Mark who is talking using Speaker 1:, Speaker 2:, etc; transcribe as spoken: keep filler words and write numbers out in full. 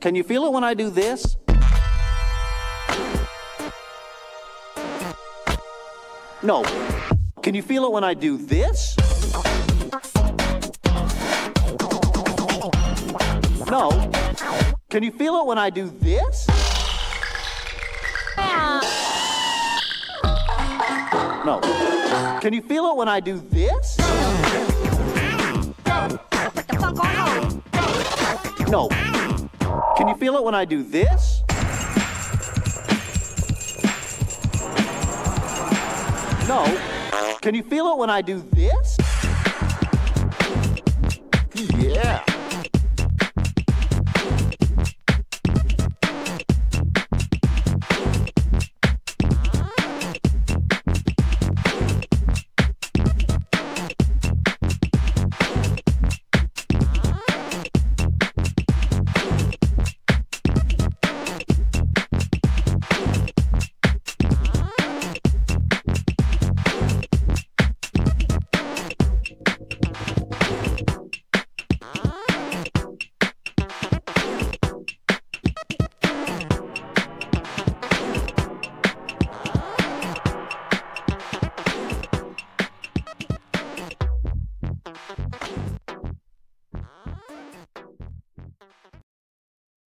Speaker 1: Can you feel it when I do this? No. Can you feel it when I do this? No. Can you feel it when I do this? No. Can you feel it when I do this?
Speaker 2: Put the funk on hold.
Speaker 1: No. Can you feel it when I do this? No. Can you feel it when I do this?
Speaker 3: Yeah.